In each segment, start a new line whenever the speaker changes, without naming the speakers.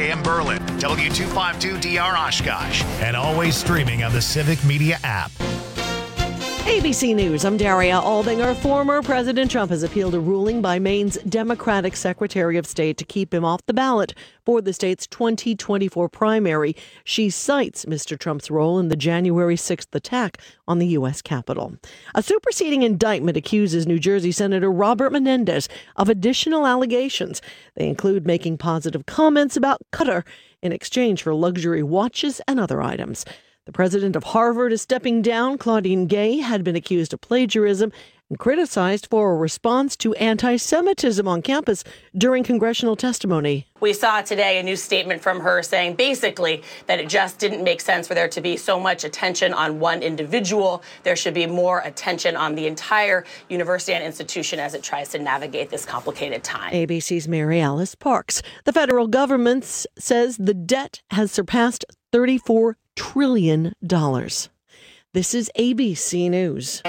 AM Berlin, W252DR Oshkosh, and always streaming on the Civic Media app.
ABC News, I'm Daria Aldinger. Former President Trump has appealed a ruling by Maine's Democratic Secretary of State to keep him off the ballot for the state's 2024 primary. She cites Mr. Trump's role in the January 6th attack on the U.S. Capitol. A superseding indictment accuses New Jersey Senator Robert Menendez of additional allegations. They include making positive comments about Qatar in exchange for luxury watches and other items. The president of Harvard is stepping down. Claudine Gay had been accused of plagiarism and criticized for a response to anti-Semitism on campus during congressional testimony.
We saw today a new statement from her saying basically that it just didn't make sense for there to be so much attention on one individual. There should be more attention on the entire university and institution as it tries to navigate this complicated time.
ABC's Mary Alice Parks. The federal government says the debt has surpassed $34 trillion. This is ABC News.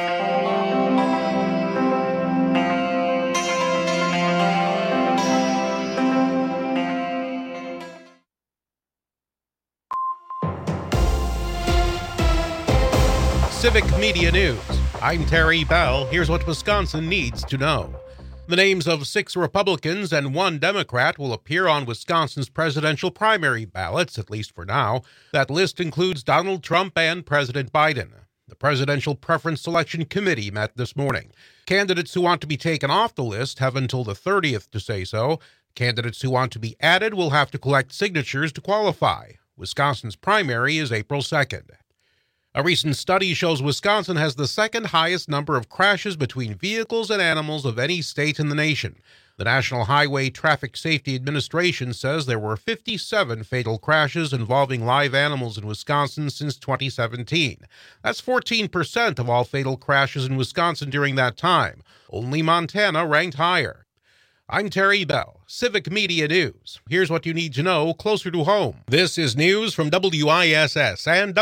Civic Media News. I'm Terry Bell. Here's what Wisconsin needs to know. The names of 6 Republicans and 1 Democrat will appear on Wisconsin's presidential primary ballots, at least for now. That list includes Donald Trump and President Biden. The Presidential Preference Selection Committee met this morning. Candidates who want to be taken off the list have until the 30th to say so. Candidates who want to be added will have to collect signatures to qualify. Wisconsin's primary is April 2nd. A recent study shows Wisconsin has the second highest number of crashes between vehicles and animals of any state in the nation. The National Highway Traffic Safety Administration says there were 57 fatal crashes involving live animals in Wisconsin since 2017. That's 14% of all fatal crashes in Wisconsin during that time. Only Montana ranked higher. I'm Terry Bell, Civic Media News. Here's what you need to know closer to home. This is news from WISS and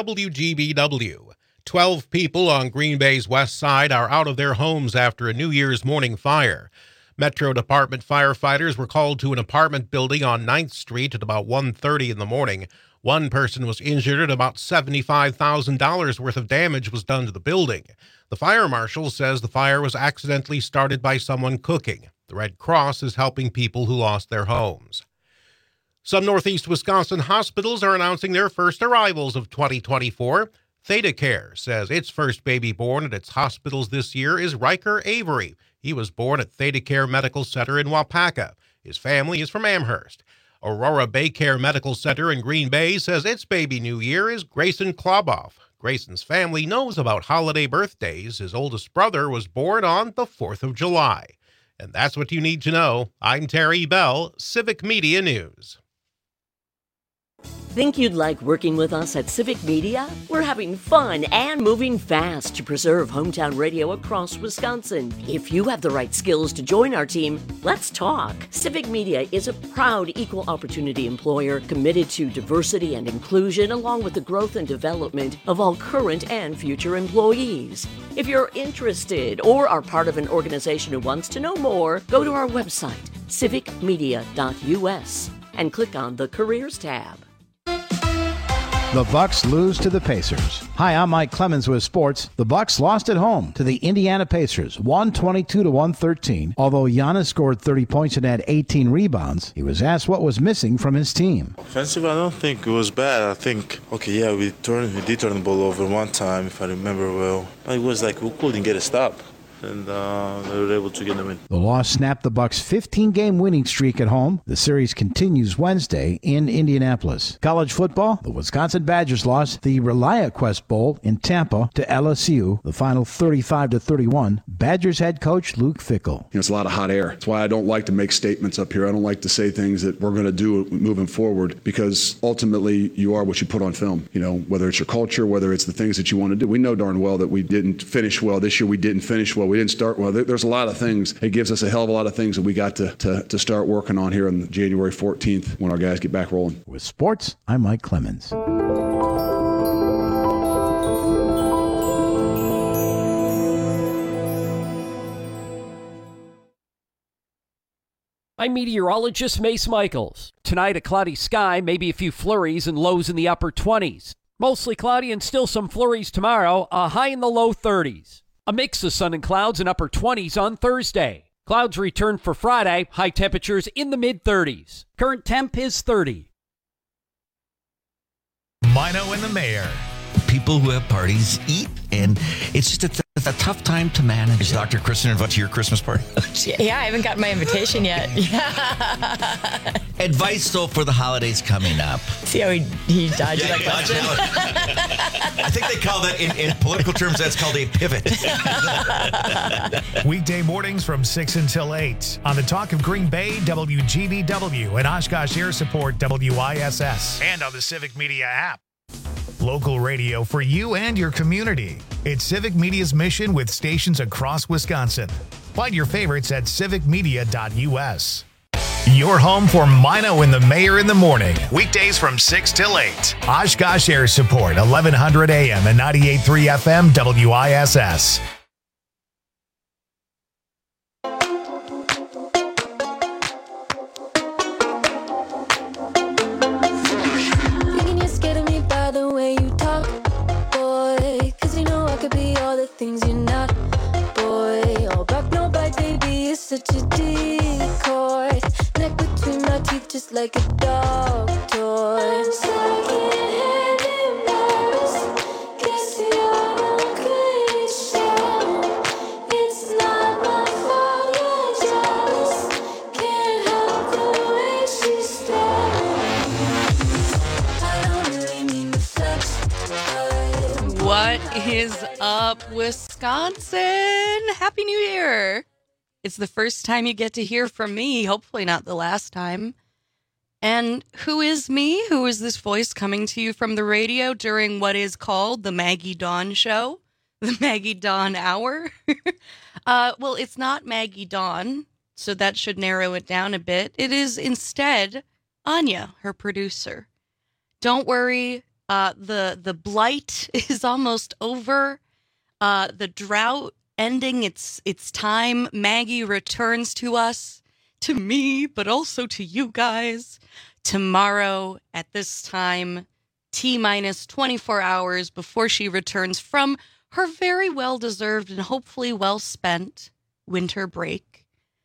WGBW. 12 people on Green Bay's west side are out of their homes after a New Year's morning fire. Metro Department firefighters were called to an apartment building on 9th Street at about 1:30 in the morning. One person was injured and about $75,000 worth of damage was done to the building. The fire marshal says the fire was accidentally started by someone cooking. The Red Cross is helping people who lost their homes. Some Northeast Wisconsin hospitals are announcing their first arrivals of 2024. ThedaCare says its first baby born at its hospitals this year is Riker Avery. He was born at ThedaCare Medical Center in Wapaka. His family is from Amherst. Aurora Baycare Medical Center in Green Bay says its baby new year is Grayson Kloboff. Grayson's family knows about holiday birthdays. His oldest brother was born on the 4th of July. And that's what you need to know. I'm Terry Bell, Civic Media News.
Think you'd like working with us at Civic Media? We're having fun and moving fast to preserve hometown radio across Wisconsin. If you have the right skills to join our team, let's talk. Civic Media is a proud equal opportunity employer committed to diversity and inclusion along with the growth and development of all current and future employees. If you're interested or are part of an organization who wants to know more, go to our website, civicmedia.us, and click on the Careers tab.
The Bucks lose to the Pacers. Hi, I'm Mike Clemens with sports. The Bucks lost at home to the Indiana Pacers, 122-113. Although Giannis scored 30 points and had 18 rebounds, he was asked what was missing from his team.
Offensive, I don't think it was bad. I think, we did turn the ball over one time, if I remember well. But it was like we couldn't get a stop. And they were able to get them in.
The loss snapped the Bucks' 15-game winning streak at home. The series continues Wednesday in Indianapolis. College football, the Wisconsin Badgers lost the ReliaQuest Bowl in Tampa to LSU, the final 35-31. Badgers head coach Luke Fickell.
It's a lot of hot air. That's why I don't like to make statements up here. I don't like to say things that we're going to do moving forward, because ultimately you are what you put on film. Whether it's your culture, whether it's the things that you want to do. We know darn well that we didn't finish well. This year we didn't finish well. We didn't start well. There's a lot of things. It gives us a hell of a lot of things that we got to start working on here on January 14th when our guys get back rolling.
With sports, I'm Mike Clemens.
I'm meteorologist Mace Michaels. Tonight, a cloudy sky, maybe a few flurries and lows in the upper 20s. Mostly cloudy and still some flurries tomorrow, a high in the low 30s. A mix of sun and clouds and upper 20s on Thursday. Clouds return for Friday, high temperatures in the mid-30s. Current temp is 30.
Mino and the Mayor.
People who have parties eat, and it's just a tough time to manage. Is Dr. Kristen invited to your Christmas party?
Yeah, I haven't gotten my invitation yet.
Advice, though, for the holidays coming up.
See how he dodged that question?
I think they call that, in political terms, that's called a pivot.
Weekday mornings from 6 until 8 on the Talk of Green Bay, WGBW, and Oshkosh Air Support, WISS, and on the Civic Media app. Local radio for you and your community. It's Civic Media's mission with stations across Wisconsin. Find your favorites at civicmedia.us. Your home for Mino and the Mayor in the morning. Weekdays from 6 till 8. Oshkosh Air Support, 1100 AM and 98.3 FM WISS.
Things you're not, boy. All back, no bite, baby. It's such a decoy. Neck between my teeth, just like a dog toy. Second-hand embarrassed. Guess you're crazy. It's not my fault you're jealous. Can't help the way she stares. I don't really mean to flex.
What is up, Wisconsin? Happy New Year. It's the first time you get to hear from me, hopefully not the last time. And who is me? Who is this voice coming to you from the radio during what is called the Maggie Dawn Show? The Maggie Dawn Hour? Well, it's not Maggie Dawn, so that should narrow it down a bit. It is instead Anya, her producer. Don't worry. The blight is almost over. The drought ending its time. Maggie returns to us, to me, but also to you guys tomorrow at this time, T-minus 24 hours before she returns from her very well-deserved and hopefully well-spent winter break.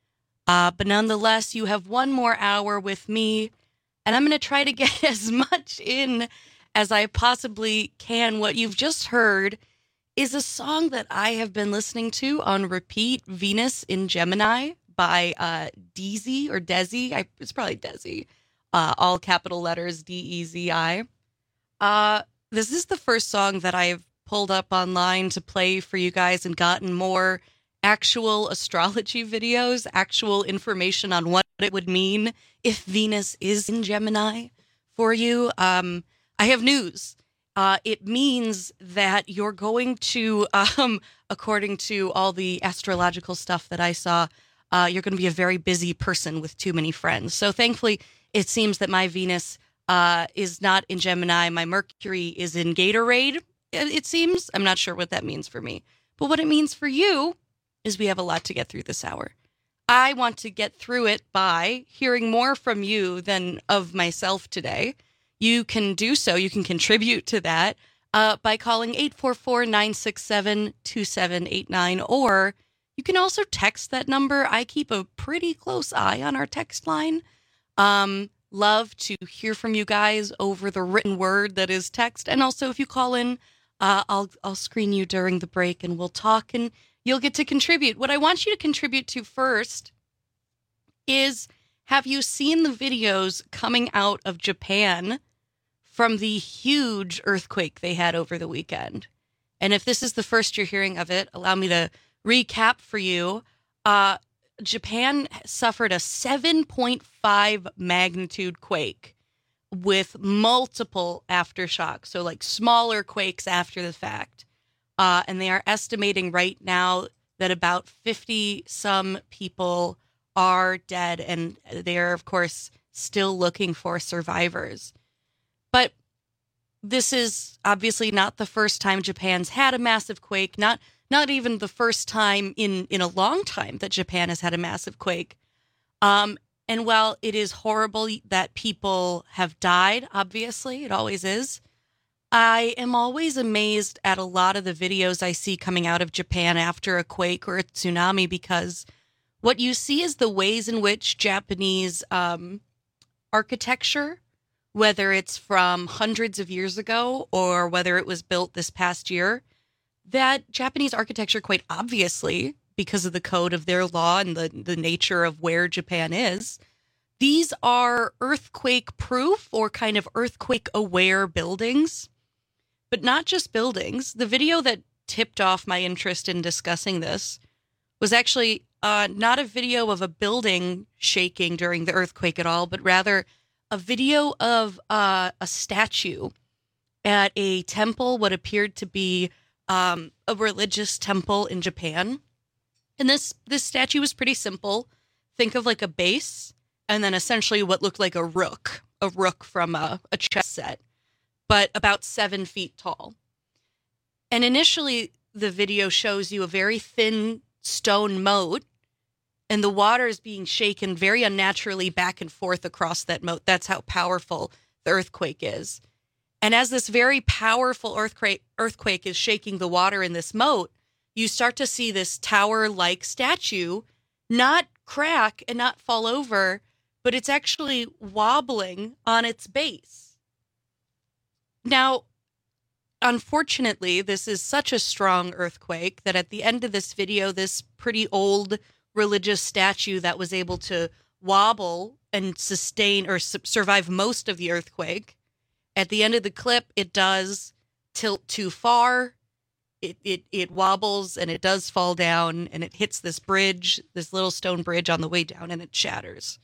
But nonetheless, you have one more hour with me, and I'm going to try to get as much in as I possibly can. What you've just heard is a song that I have been listening to on repeat, Venus in Gemini by Desi or Desi. It's probably Desi. All capital letters, D-E-Z-I. This is the first song that I've pulled up online to play for you guys and gotten more actual astrology videos, actual information on what it would mean if Venus is in Gemini for you. I have news. It means that you're going to, according to all the astrological stuff that I saw, you're going to be a very busy person with too many friends. So thankfully, it seems that my Venus is not in Gemini. My Mercury is in Gatorade, it seems. I'm not sure what that means for me. But what it means for you is we have a lot to get through this hour. I want to get through it by hearing more from you than of myself today. You can do so. You can contribute to that by calling 844-967-2789, or you can also text that number. I keep a pretty close eye on our text line. Love to hear from you guys over the written word that is text. And also, if you call in, I'll screen you during the break and we'll talk and you'll get to contribute. What I want you to contribute to first is, have you seen the videos coming out of Japan from the huge earthquake they had over the weekend? And if this is the first you're hearing of it, allow me to recap for you. Japan suffered a 7.5 magnitude quake with multiple aftershocks, so like smaller quakes after the fact. And they are estimating right now that about 50-some people are dead, and they are, of course, still looking for survivors. But this is obviously not the first time Japan's had a massive quake, not even the first time in a long time that Japan has had a massive quake. And while it is horrible that people have died, obviously, it always is, I am always amazed at a lot of the videos I see coming out of Japan after a quake or a tsunami, because what you see is the ways in which Japanese architecture, whether it's from hundreds of years ago or whether it was built this past year, that Japanese architecture, quite obviously, because of the code of their law and the nature of where Japan is, these are earthquake-proof or kind of earthquake-aware buildings. But not just buildings. The video that tipped off my interest in discussing this was actually not a video of a building shaking during the earthquake at all, but rather a video of a statue at a temple, what appeared to be a religious temple in Japan. And this statue was pretty simple. Think of like a base and then essentially what looked like a rook from a chess set, but about 7 feet tall. And initially, the video shows you a very thin stone moat, and the water is being shaken very unnaturally back and forth across that moat. That's how powerful the earthquake is. And as this very powerful earthquake is shaking the water in this moat, you start to see this tower-like statue not crack and not fall over, but it's actually wobbling on its base. Now, unfortunately, this is such a strong earthquake that at the end of this video, this pretty old religious statue that was able to wobble and sustain or survive most of the earthquake, at the end of the clip, it does tilt too far. It wobbles and it does fall down and it hits this bridge, this little stone bridge on the way down, and it shatters.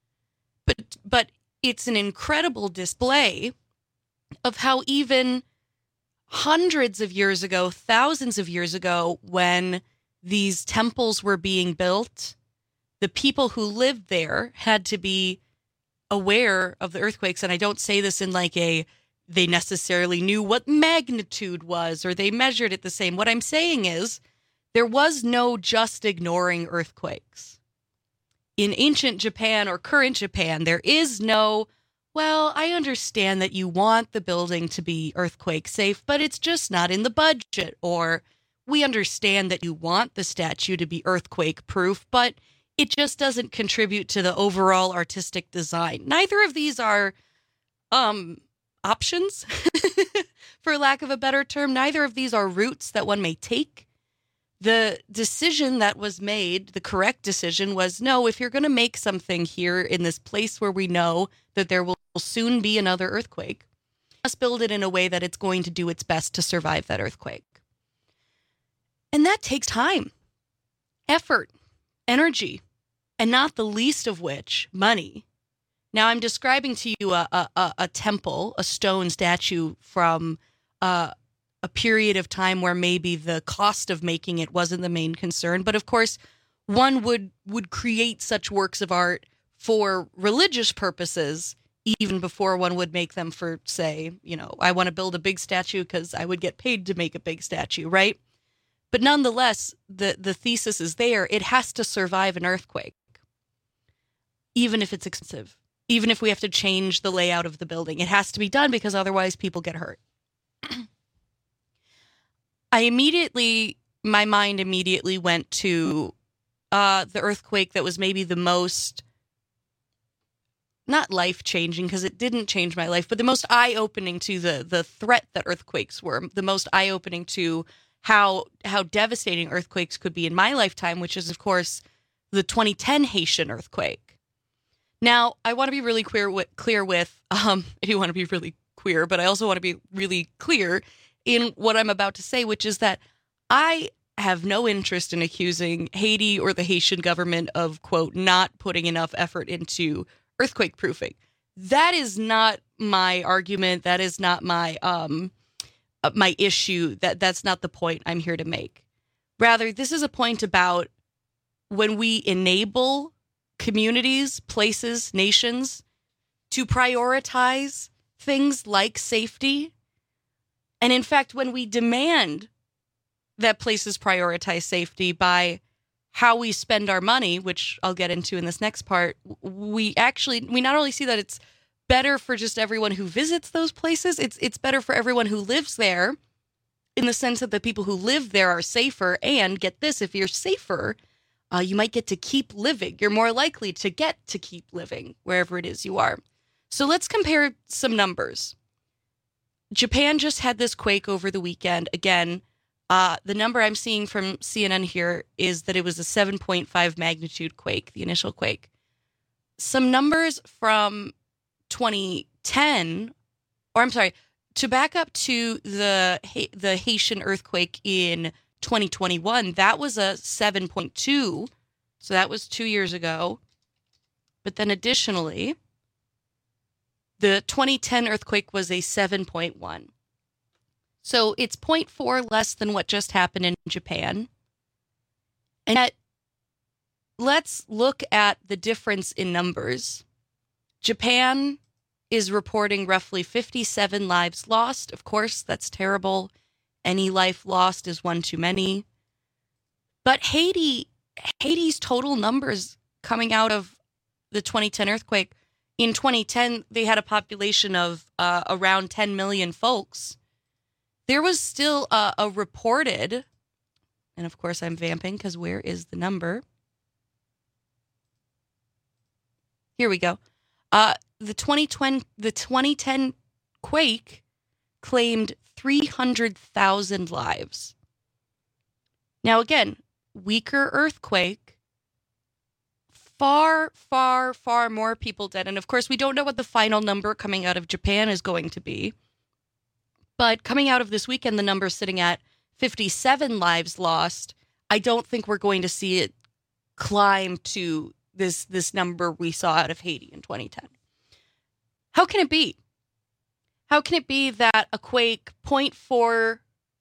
But it's an incredible display of how even hundreds of years ago, thousands of years ago, when these temples were being built, the people who lived there had to be aware of the earthquakes. And I don't say this in like they necessarily knew what magnitude was or they measured it the same. What I'm saying is there was no just ignoring earthquakes. In ancient Japan or current Japan, there is no, well, I understand that you want the building to be earthquake safe, but it's just not in the budget. Or we understand that you want the statue to be earthquake proof, but it just doesn't contribute to the overall artistic design. Neither of these are options, for lack of a better term. Neither of these are routes that one may take. The decision that was made, the correct decision, was no, if you're going to make something here in this place where we know that there will soon be another earthquake, let's build it in a way that it's going to do its best to survive that earthquake. And that takes time, effort, energy, and not the least of which, money. Now, I'm describing to you a temple, a stone statue from a period of time where maybe the cost of making it wasn't the main concern. But of course, one would create such works of art for religious purposes even before one would make them for, say, I want to build a big statue because I would get paid to make a big statue, right? But nonetheless, the thesis is there. It has to survive an earthquake, even if it's expensive, even if we have to change the layout of the building. It has to be done because otherwise people get hurt. My mind immediately went to the earthquake that was maybe the most, not life-changing because it didn't change my life, but the most eye-opening to the threat that earthquakes were, the most eye-opening to how devastating earthquakes could be in my lifetime, which is, of course, the 2010 Haitian earthquake. Now, I want to be really clear with I do want to be really queer, but I also want to be really clear in what I'm about to say, which is that I have no interest in accusing Haiti or the Haitian government of, quote, not putting enough effort into earthquake proofing. That is not my argument. That is not my my issue. That's not the point I'm here to make. Rather, this is a point about when we enable communities, places, nations to prioritize things like safety. And in fact, when we demand that places prioritize safety by how we spend our money, which I'll get into in this next part, we not only see that it's better for just everyone who visits those places, it's better for everyone who lives there, in the sense that the people who live there are safer. And get this, if you're safer, you might get to keep living. You're more likely to get to keep living wherever it is you are. So let's compare some numbers. Japan just had this quake over the weekend. Again, the number I'm seeing from CNN here is that it was a 7.5 magnitude quake, the initial quake. Some numbers from 2010, or I'm sorry, to back up to the Haitian earthquake in 2021, that was a 7.2. So that was 2 years ago. But then additionally, the 2010 earthquake was a 7.1. So it's 0.4 less than what just happened in Japan. And yet, let's look at the difference in numbers. Japan is reporting roughly 57 lives lost. Of course, that's terrible. Any life lost is one too many. But Haiti's total numbers coming out of the 2010 earthquake, in 2010, they had a population of around 10 million folks. There was still a reported, and of course I'm vamping because where is the number? Here we go. The 2010 quake claimed 300,000 lives. Now again, weaker earthquake, far, far, far more people dead. And of course, we don't know what the final number coming out of Japan is going to be. But coming out of this weekend, the number sitting at 57 lives lost. I don't think we're going to see it climb to this number we saw out of Haiti in 2010. How can it be? How can it be that a quake 0.4,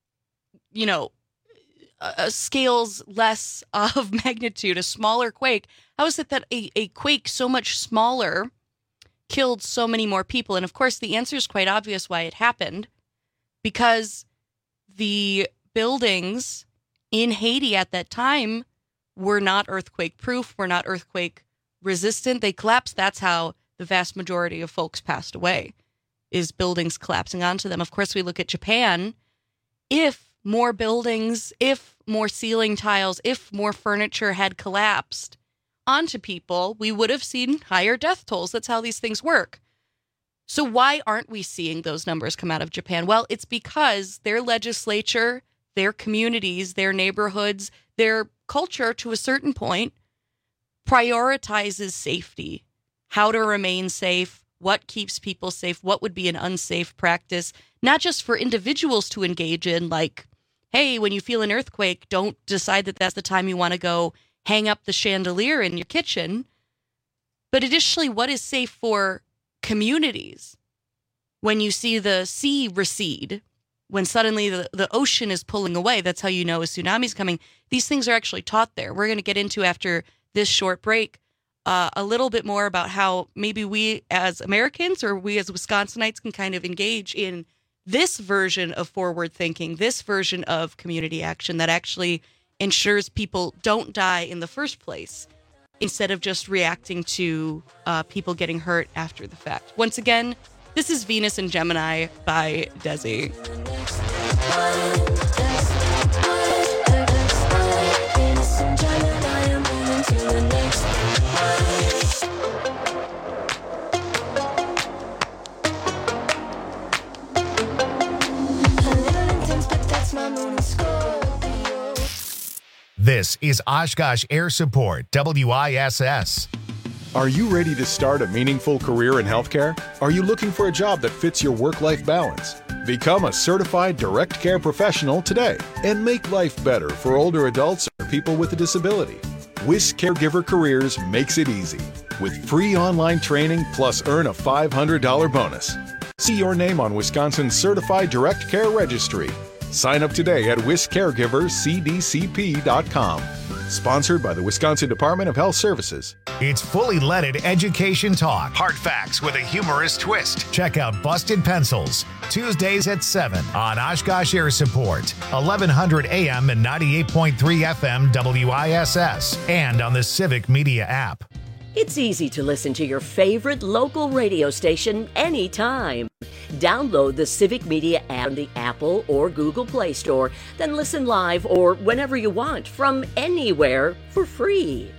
scales less of magnitude, a smaller quake, how is it that a quake so much smaller killed so many more people? And of course, the answer is quite obvious why it happened. Because the buildings in Haiti at that time were not earthquake proof, were not earthquake resistant. They collapsed. That's how the vast majority of folks passed away, is buildings collapsing onto them. Of course, we look at Japan. If more buildings, if more ceiling tiles, if more furniture had collapsed onto people, we would have seen higher death tolls. That's how these things work. So why aren't we seeing those numbers come out of Japan? Well, it's because their legislature, their communities, their neighborhoods, their culture, to a certain point, prioritizes safety, how to remain safe, what keeps people safe, what would be an unsafe practice, not just for individuals to engage in, like, hey, when you feel an earthquake, don't decide that that's the time you want to go hang up the chandelier in your kitchen, but additionally, what is safe for communities? When you see the sea recede, when suddenly the ocean is pulling away, that's how you know a tsunami's coming. These things are actually taught there. We're going to get into, after this short break, a little bit more about how maybe we as Americans or we as Wisconsinites can kind of engage in this version of forward thinking, this version of community action that actually ensures people don't die in the first place, instead of just reacting to people getting hurt after the fact. Once again, this is Venus and Gemini by Desi.
This is Oshkosh Air Support, WISS.
Are you ready to start a meaningful career in healthcare? Are you looking for a job that fits your work-life balance? Become a certified direct care professional today and make life better for older adults or people with a disability. WIS Caregiver Careers makes it easy with free online training plus earn a $500 bonus. See your name on Wisconsin's Certified Direct Care Registry. Sign up today at wiscaregivercdcp.com. Sponsored by the Wisconsin Department of Health Services.
It's fully leaded education talk. Hard facts with a humorous twist. Check out Busted Pencils, Tuesdays at 7 on Oshkosh Air Support, 1100 AM and 98.3 FM WISS, and on the Civic Media app.
It's easy to listen to your favorite local radio station anytime. Download the Civic Media app on the Apple or Google Play Store, then listen live or whenever you want from anywhere for free.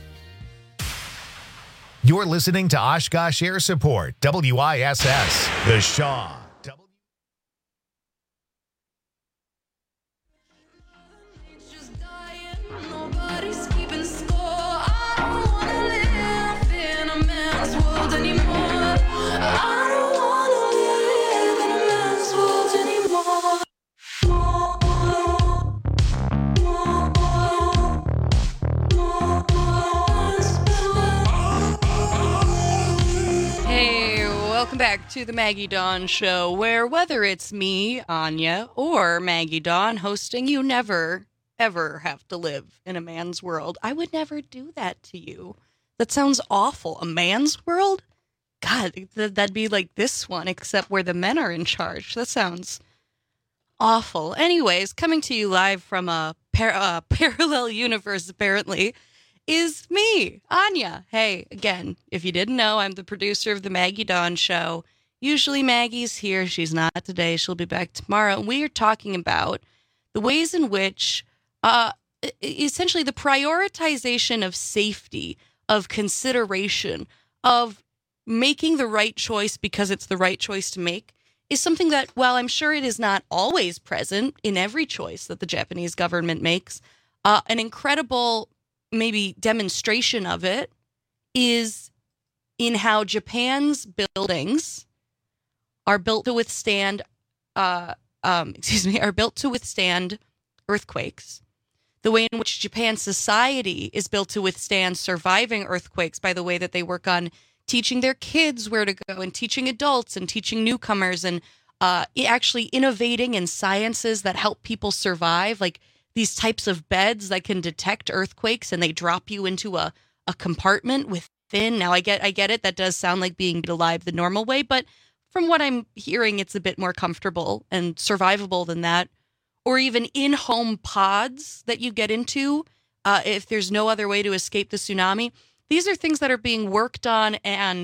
You're listening to Oshkosh Air Support, WISS, The Shaw.
Welcome back to the Maggie Dawn Show, where whether it's me, Anya, or Maggie Dawn hosting, you never, ever have to live in a man's world. I would never do that to you. That sounds awful. A man's world? God, that'd be like this one, except where the men are in charge. That sounds awful. Anyways, coming to you live from a parallel universe, apparently, is me, Anya. Hey, again, if you didn't know, I'm the producer of the Maggie Dawn Show. Usually Maggie's here. She's not today. She'll be back tomorrow. And we are talking about the ways in which, essentially, the prioritization of safety, of consideration, of making the right choice because it's the right choice to make, is something that, while I'm sure it is not always present in every choice that the Japanese government makes, an incredible maybe demonstration of it is in how Japan's buildings are built to withstand earthquakes. The way in which Japan's society is built to withstand surviving earthquakes by the way that they work on teaching their kids where to go and teaching adults and teaching newcomers and actually innovating in sciences that help people survive, like these types of beds that can detect earthquakes and they drop you into a compartment within. Now, I get it. That does sound like being alive the normal way, but from what I'm hearing, it's a bit more comfortable and survivable than that. Or even in-home pods that you get into if there's no other way to escape the tsunami. These are things that are being worked on, and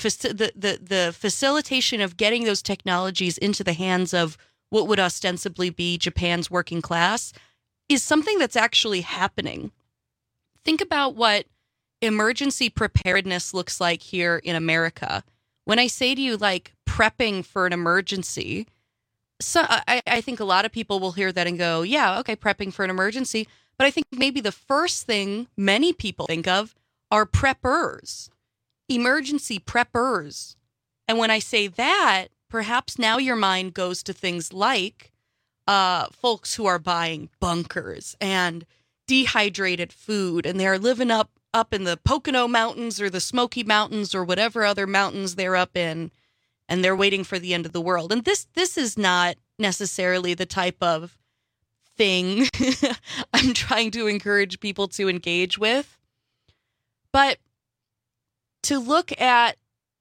the facilitation of getting those technologies into the hands of what would ostensibly be Japan's working class is something that's actually happening. Think about what emergency preparedness looks like here in America. When I say to you, like, prepping for an emergency, so I think a lot of people will hear that and go, yeah, okay, prepping for an emergency. But I think maybe the first thing many people think of are preppers, emergency preppers. And when I say that, perhaps now your mind goes to things like folks who are buying bunkers and dehydrated food, and they're living up in the Pocono Mountains or the Smoky Mountains or whatever other mountains they're up in, and they're waiting for the end of the world. And this is not necessarily the type of thing I'm trying to encourage people to engage with. But to look at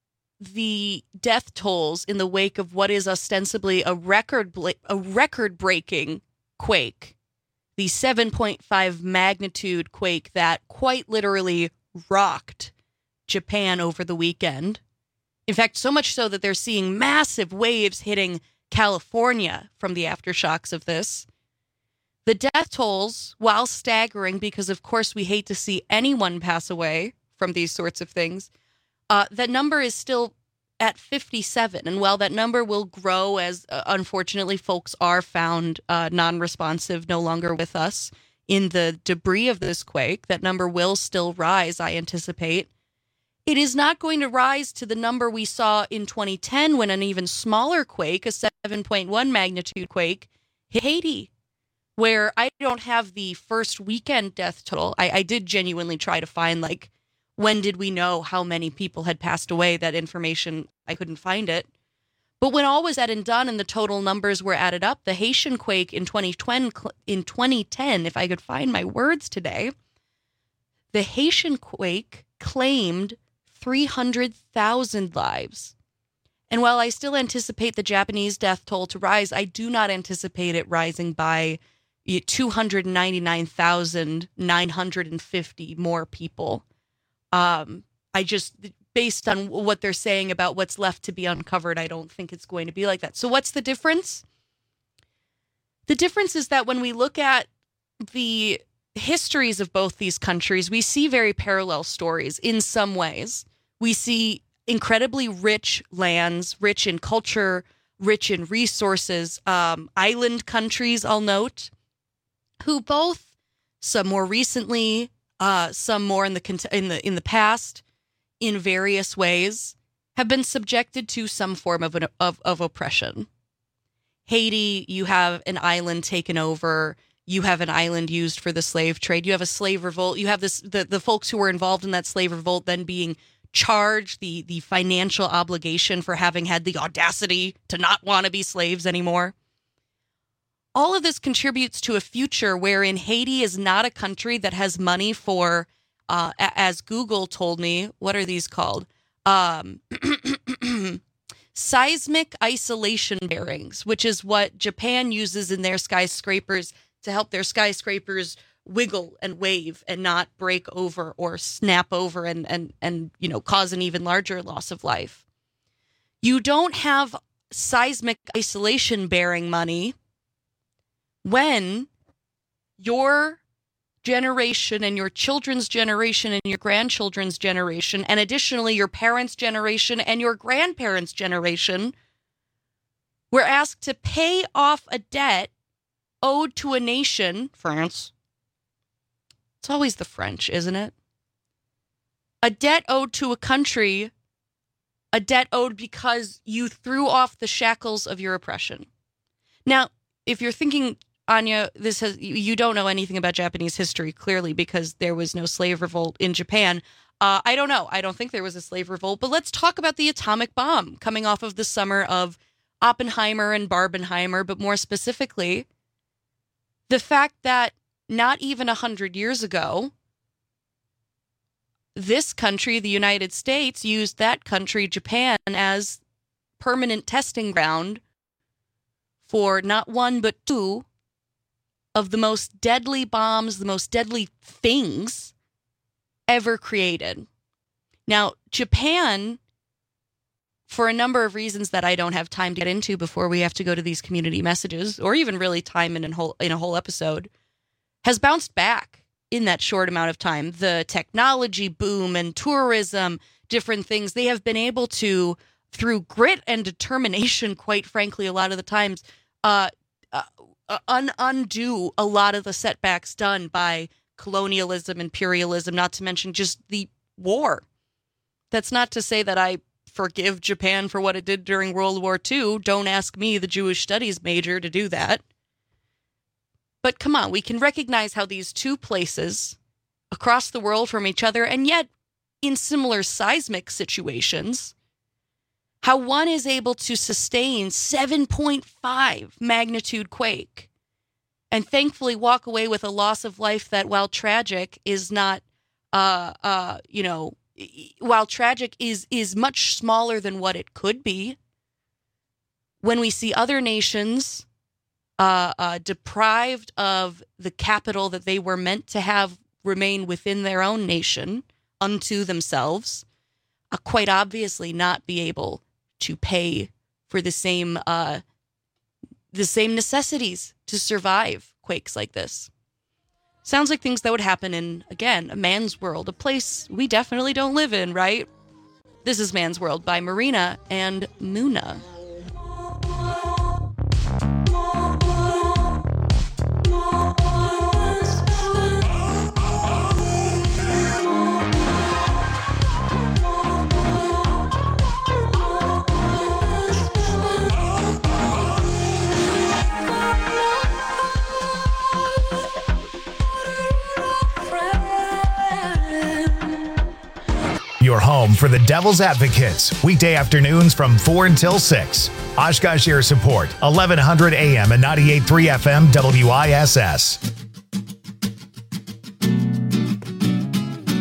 the death tolls in the wake of what is ostensibly a record-breaking quake, the 7.5 magnitude quake that quite literally rocked Japan over the weekend. In fact, so much so that they're seeing massive waves hitting California from the aftershocks of this. The death tolls, while staggering, because of course we hate to see anyone pass away from these sorts of things, that number is still at 57. And while that number will grow as, unfortunately, folks are found non-responsive, no longer with us in the debris of this quake, that number will still rise, I anticipate. It is not going to rise to the number we saw in 2010 when an even smaller quake, a 7.1 magnitude quake, hit Haiti, where I don't have the first weekend death toll. I did genuinely try to find, like, when did we know how many people had passed away? That information, I couldn't find it. But when all was said and done and the total numbers were added up, the Haitian quake in 2010, if I could find my words today, the Haitian quake claimed 300,000 lives. And while I still anticipate the Japanese death toll to rise, I do not anticipate it rising by 299,950 more people. Based on what they're saying about what's left to be uncovered, I don't think it's going to be like that. So what's the difference? The difference is that when we look at the histories of both these countries, we see very parallel stories in some ways. We see incredibly rich lands, rich in culture, rich in resources, island countries, I'll note, who both, some more recently, some more in the past, in various ways, have been subjected to some form of oppression. Haiti, you have an island taken over. You have an island used for the slave trade. You have a slave revolt. You have the folks who were involved in that slave revolt then being charged the financial obligation for having had the audacity to not want to be slaves anymore. All of this contributes to a future wherein Haiti is not a country that has money for, as Google told me, what are these called? Seismic isolation bearings, which is what Japan uses in their skyscrapers to help their skyscrapers wiggle and wave and not break over or snap over and cause an even larger loss of life. You don't have seismic isolation bearing money when your generation and your children's generation and your grandchildren's generation, and additionally your parents' generation and your grandparents' generation, were asked to pay off a debt owed to a nation, France. It's always the French, isn't it? A debt owed to a country, a debt owed because you threw off the shackles of your oppression. Now, if you're thinking, Anya, you don't know anything about Japanese history, clearly, because there was no slave revolt in Japan. I don't know. I don't think there was a slave revolt. But let's talk about the atomic bomb coming off of the summer of Oppenheimer and Barbenheimer, but more specifically, the fact that not even 100 years ago, this country, the United States, used that country, Japan, as permanent testing ground for not one but two of the most deadly bombs, the most deadly things ever created. Now, Japan, for a number of reasons that I don't have time to get into before we have to go to these community messages, or even really time in a whole episode, has bounced back in that short amount of time. The technology boom and tourism, different things, they have been able to, through grit and determination, quite frankly, a lot of the times, undo a lot of the setbacks done by colonialism, imperialism, not to mention just the war. That's not to say that I forgive Japan for what it did during World War II. Don't ask me, the Jewish studies major, to do that. But come on, we can recognize how these two places across the world from each other, and yet in similar seismic situations, how one is able to sustain 7.5 magnitude quake and thankfully walk away with a loss of life that, while tragic, is not, while tragic is much smaller than what it could be. When we see other nations deprived of the capital that they were meant to have remain within their own nation unto themselves, quite obviously not be able to pay for the same necessities to survive quakes like this. Sounds like things that would happen in, again, a man's world, a place we definitely don't live in, right? This is Man's World by Marina and Muna.
Your home for the Devil's Advocates, weekday afternoons from 4 until 6. Oshkosh Air Support, 1100 AM and 98.3 FM WISS.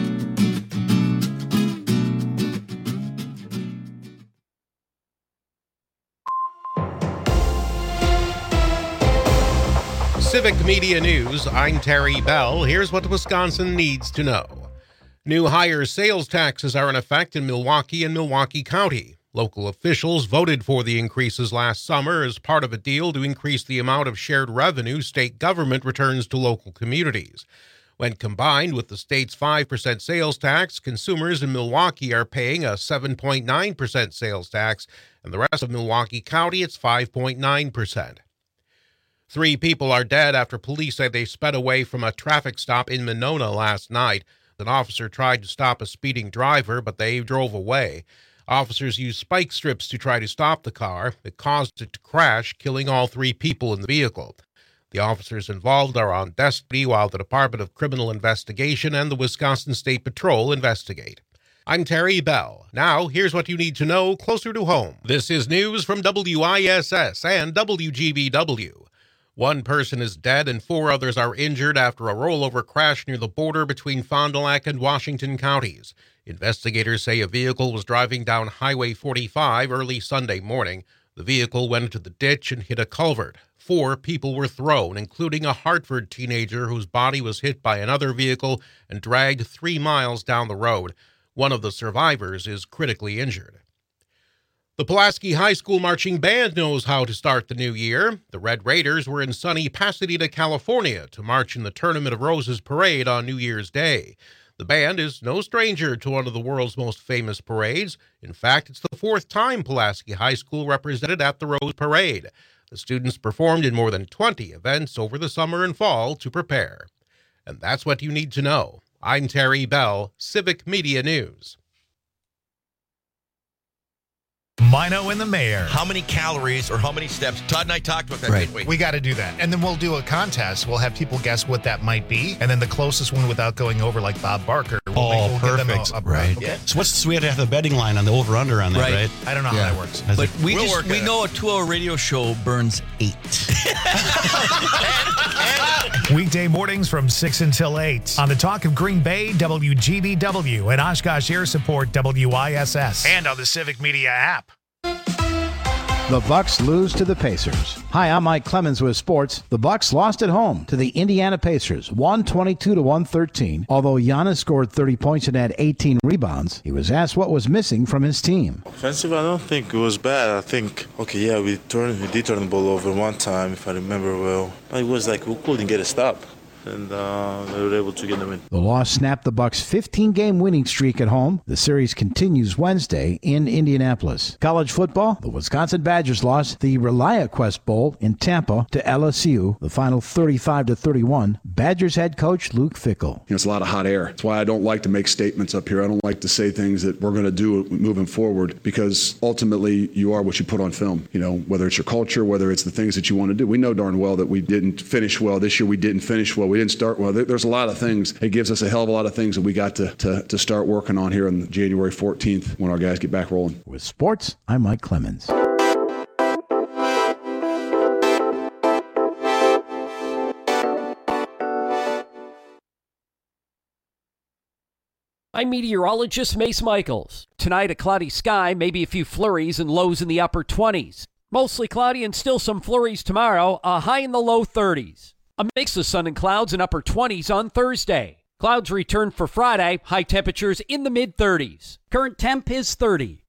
Civic Media News, I'm Terry Bell. Here's what Wisconsin needs to know. New higher sales taxes are in effect in Milwaukee and Milwaukee County. Local officials voted for the increases last summer as part of a deal to increase the amount of shared revenue state government returns to local communities. When combined with the state's 5% sales tax, consumers in Milwaukee are paying a 7.9% sales tax, and the rest of Milwaukee County, it's 5.9%. 3 people are dead after police say they sped away from a traffic stop in Monona last night. An officer tried to stop a speeding driver, but they drove away. Officers used spike strips to try to stop the car. It caused it to crash, killing all 3 people in the vehicle. The officers involved are on desk duty while the Department of Criminal Investigation and the Wisconsin State Patrol investigate. I'm Terry Bell. Now, here's what you need to know closer to home. This is news from WISS and WGBW. 1 person is dead and 4 others are injured after a rollover crash near the border between Fond du Lac and Washington counties. Investigators say a vehicle was driving down Highway 45 early Sunday morning. The vehicle went into the ditch and hit a culvert. 4 people were thrown, including a Hartford teenager whose body was hit by another vehicle and dragged 3 miles down the road. One of the survivors is critically injured. The Pulaski High School Marching Band knows how to start the new year. The Red Raiders were in sunny Pasadena, California, to march in the Tournament of Roses parade on New Year's Day. The band is no stranger to one of the world's most famous parades. In fact, it's the 4th time Pulaski High School represented at the Rose Parade. The students performed in more than 20 events over the summer and fall to prepare. And that's what you need to know. I'm Terry Bell, Civic Media News.
Mino and the Mayor.
How many calories or how many steps? Todd and I talked about that, didn't we?
We got to do that. And then we'll do a contest. We'll have people guess what that might be. And then the closest one without going over like Bob Barker. We'll
perfect.
Give them
right.
Okay.
So so we have to have the betting line on the over-under on that, right?
I don't know how that works.
But we know a 2-hour radio show burns 8.
Weekday mornings from 6 until 8 on the Talk of Green Bay, WGBW, and Oshkosh Air Support, WISS, and on the Civic Media app.
The Bucks lose to the Pacers. Hi, I'm Mike Clemens with sports. The Bucks lost at home to the Indiana Pacers, 122-113. Although Giannis scored 30 points and had 18 rebounds, he was asked what was missing from his team.
Offensive, I don't think it was bad. I think, we did turn the ball over one time, if I remember well. It was like we couldn't get a stop. And they were able to get them in.
The loss snapped the Bucks' 15-game winning streak at home. The series continues Wednesday in Indianapolis. College football, the Wisconsin Badgers lost the ReliaQuest Bowl in Tampa to LSU, the final 35-31. Badgers head coach Luke Fickell.
It's a lot of hot air. That's why I don't like to make statements up here. I don't like to say things that we're going to do moving forward, because ultimately you are what you put on film. Whether it's your culture, whether it's the things that you want to do. We know darn well that we didn't finish well. This year we didn't finish well. We didn't start well. There's a lot of things. It gives us a hell of a lot of things that we got to start working on here on January 14th when our guys get back rolling.
With sports, I'm Mike Clemens.
I'm meteorologist Mace Michaels. Tonight, a cloudy sky, maybe a few flurries and lows in the upper 20s. Mostly cloudy and still some flurries tomorrow, a high in the low 30s. A mix of sun and clouds in upper 20s on Thursday. Clouds return for Friday, high temperatures in the mid-30s. Current temp is 30.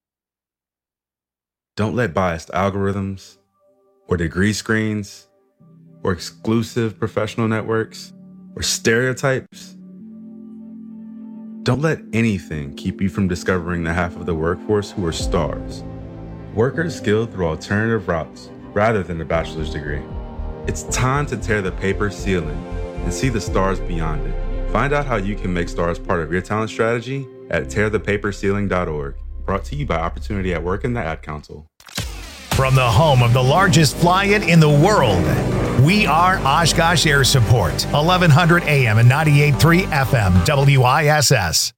Don't let biased algorithms or degree screens or exclusive professional networks or stereotypes, don't let anything keep you from discovering the half of the workforce who are stars. Workers skilled through alternative routes rather than a bachelor's degree. It's time to tear the paper ceiling and see the stars beyond it. Find out how you can make stars part of your talent strategy at tearthepaperceiling.org. Brought to you by Opportunity at Work and the Ad Council.
From the home of the largest fly-in in the world, we are Oshkosh Air Support, 1100 AM and 98.3 FM, WISS.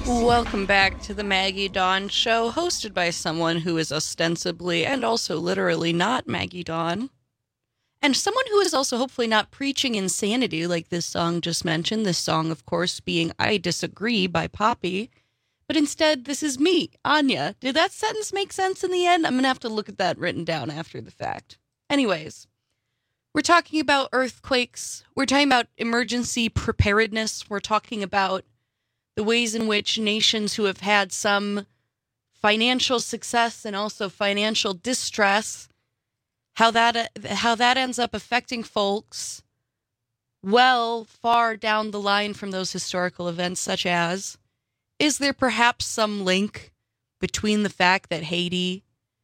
Welcome back to the Maggie Dawn Show, hosted by someone who is ostensibly and also literally not Maggie Dawn. And someone who is also hopefully not preaching insanity like this song just mentioned. This song, of course, being I Disagree by Poppy. But instead, this is me, Anya. Did that sentence make sense in the end? I'm going to have to look at that written down after the fact. Anyways, we're talking about earthquakes. We're talking about emergency preparedness. We're talking about the ways in which nations who have had some financial success and also financial distress, how that ends up affecting folks well far down the line from those historical events, such as, is there perhaps some link between the fact that Haiti,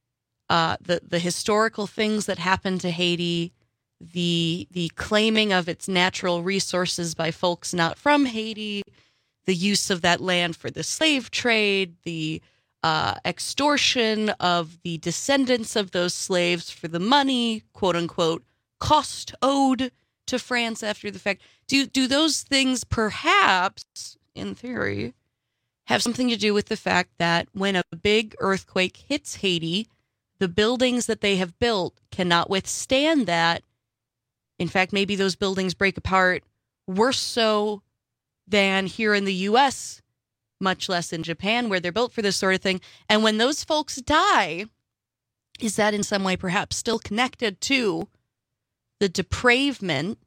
the historical things that happened to Haiti, the claiming of its natural resources by folks not from Haiti, the use of that land for the slave trade, the extortion of the descendants of those slaves for the money, quote unquote, cost owed to France after the fact. Do those things perhaps, in theory, have something to do with the fact that when a big earthquake hits Haiti, the buildings that they have built cannot withstand that? In fact, maybe those buildings break apart worse so than here in the U.S., much less in Japan, where they're built for this sort of thing. And when those folks die, is that in some way perhaps still connected to the depravement,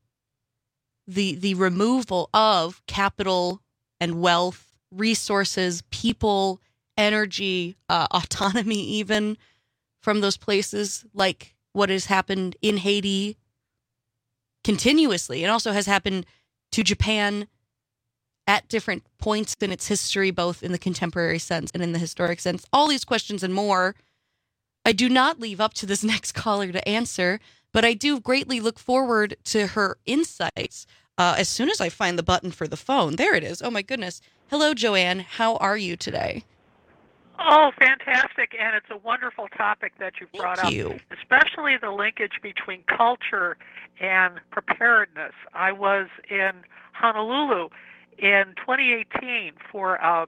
the removal of capital and wealth, resources, people, energy, autonomy even from those places, like what has happened in Haiti continuously and also has happened to Japan at different points in its history, both in the contemporary sense and in the historic sense. All these questions and more, I do not leave up to this next caller to answer, but I do greatly look forward to her insights as soon as I find the button for the phone. There it is. Oh, my goodness. Hello, Joanne. How are you today?
Oh, fantastic. And it's a wonderful topic that you've brought up,
Thank you.
Especially the linkage between culture and preparedness. I was in Honolulu in 2018 for a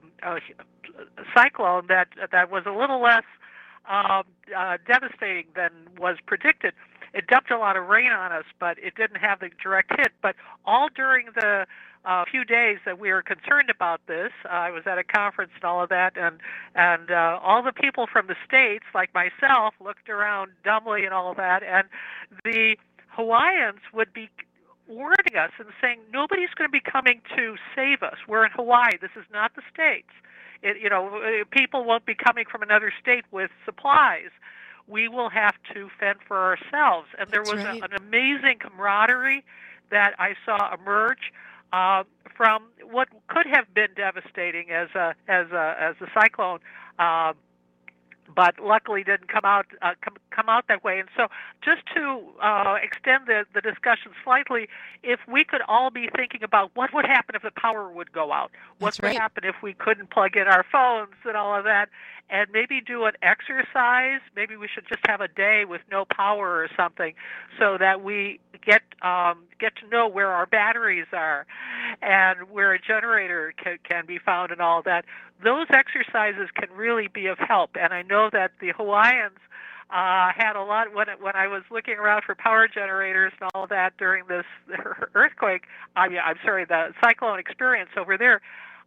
cyclone that was a little less devastating than was predicted. It dumped a lot of rain on us, but it didn't have the direct hit. But all during the few days that we were concerned about this, I was at a conference and all of that, and all the people from the States, like myself, looked around dumbly and all of that, and the Hawaiians would be warning us and saying, nobody's going to be coming to save us. We're in Hawaii. This is not the States. People won't be coming from another state with supplies. We will have to fend for ourselves. And there was an amazing camaraderie that I saw emerge from what could have been devastating as a cyclone, but luckily didn't come out that way. And so, just to extend the discussion slightly, if we could all be thinking about what would happen if the power would go out, what would happen if we couldn't plug in our phones and all of that, and maybe do an exercise. Maybe we should just have a day with no power or something, so that we get to know where our batteries are and where a generator can be found and all that. Those exercises can really be of help. And I know that the Hawaiians had a lot when I was looking around for power generators and all that during this earthquake. The cyclone experience over there.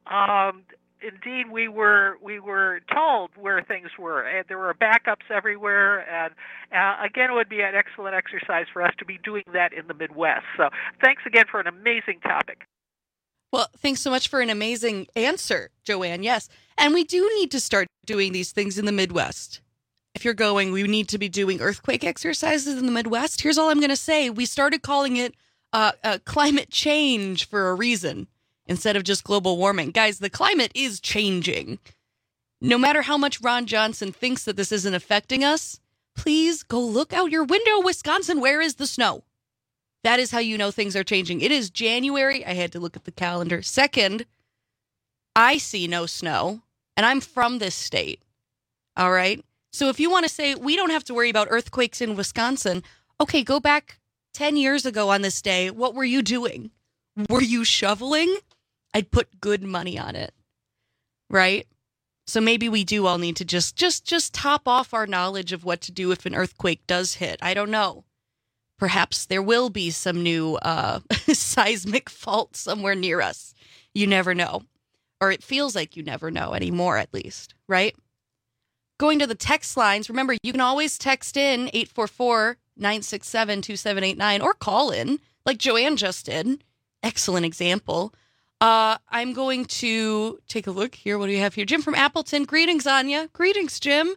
Indeed, we were told where things were, and there were backups everywhere. And again, it would be an excellent exercise for us to be doing that in the Midwest. So, thanks again for an amazing topic.
Well, thanks so much for an amazing answer, Joanne. Yes, and we do need to start doing these things in the Midwest. If you're going, we need to be doing earthquake exercises in the Midwest. Here's all I'm going to say: we started calling it climate change for a reason, instead of just global warming. Guys, the climate is changing. No matter how much Ron Johnson thinks that this isn't affecting us, please go look out your window, Wisconsin. Where is the snow? That is how you know things are changing. It is January. I had to look at the calendar. 2nd, I see no snow, and I'm from this state. All right? So if you want to say we don't have to worry about earthquakes in Wisconsin, okay, go back 10 years ago on this day. What were you doing? Were you shoveling? I'd put good money on it. right? So maybe we do all need to just top off our knowledge of what to do if an earthquake does hit. I don't know. Perhaps there will be some new seismic fault somewhere near us. You never know. Or it feels like you never know anymore, at least, right? Going to the text lines, remember, you can always text in 844-967-2789 or call in, like Joanne just did. Excellent example. I'm going to take a look here. What do you have here? Jim from Appleton. Greetings, Anya. Greetings, Jim.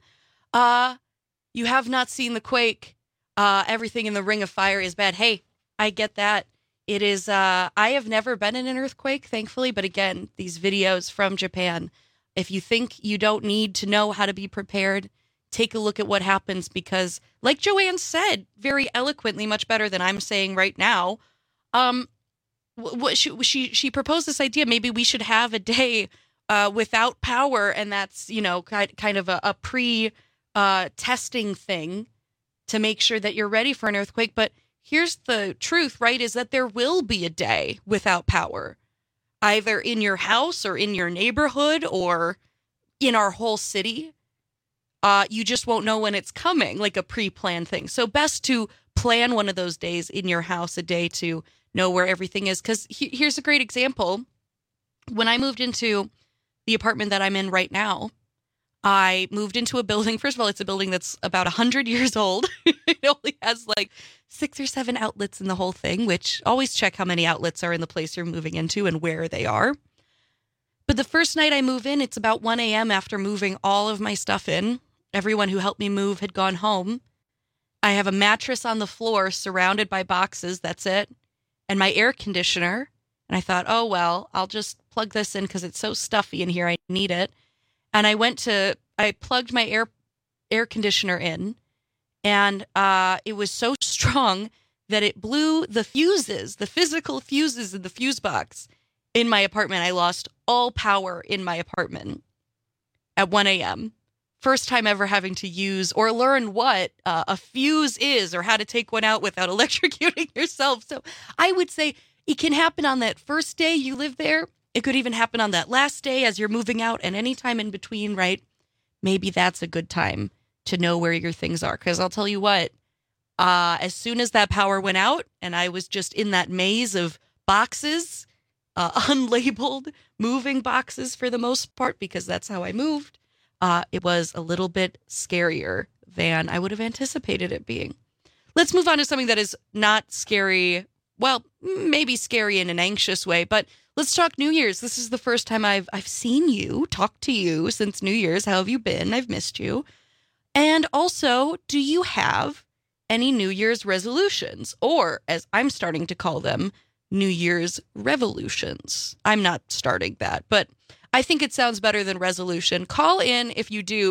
You have not seen the quake. Everything in the Ring of Fire is bad. Hey, I get that. It is, I have never been in an earthquake, thankfully. But again, these videos from Japan, if you think you don't need to know how to be prepared, take a look at what happens because, like Joanne said, very eloquently, much better than I'm saying right now, what she proposed this idea. Maybe we should have a day without power, and that's kind of a pre-testing thing to make sure that you're ready for an earthquake. But here's the truth, right? Is that there will be a day without power, either in your house or in your neighborhood or in our whole city. You just won't know when it's coming, like a pre-planned thing. So best to plan one of those days in your house, a day to know where everything is. Because here's a great example. When I moved into the apartment that I'm in right now, I moved into a building. First of all, it's a building that's about 100 years old. It only has like 6 or 7 outlets in the whole thing, which always check how many outlets are in the place you're moving into and where they are. But the first night I move in, it's about 1 a.m. after moving all of my stuff in. Everyone who helped me move had gone home. I have a mattress on the floor surrounded by boxes. That's it. And my air conditioner. And I thought, oh, well, I'll just plug this in because it's so stuffy in here. I need it. And I plugged my air conditioner in. And it was so strong that it blew the fuses, the physical fuses in the fuse box in my apartment. I lost all power in my apartment at 1 a.m. First time ever having to use or learn what a fuse is or how to take one out without electrocuting yourself. So I would say it can happen on that first day you live there. It could even happen on that last day as you're moving out and any time in between, right? Maybe that's a good time to know where your things are. Because I'll tell you what, as soon as that power went out and I was just in that maze of boxes, unlabeled, moving boxes for the most part, because that's how I moved, it was a little bit scarier than I would have anticipated it being. Let's move on to something that is not scary. Well, maybe scary in an anxious way, but let's talk New Year's. This is the first time I've seen you, talked to you since New Year's. How have you been? I've missed you. And also, do you have any New Year's resolutions? Or, as I'm starting to call them, New Year's revolutions. I'm not starting that, but I think it sounds better than resolution. Call in if you do,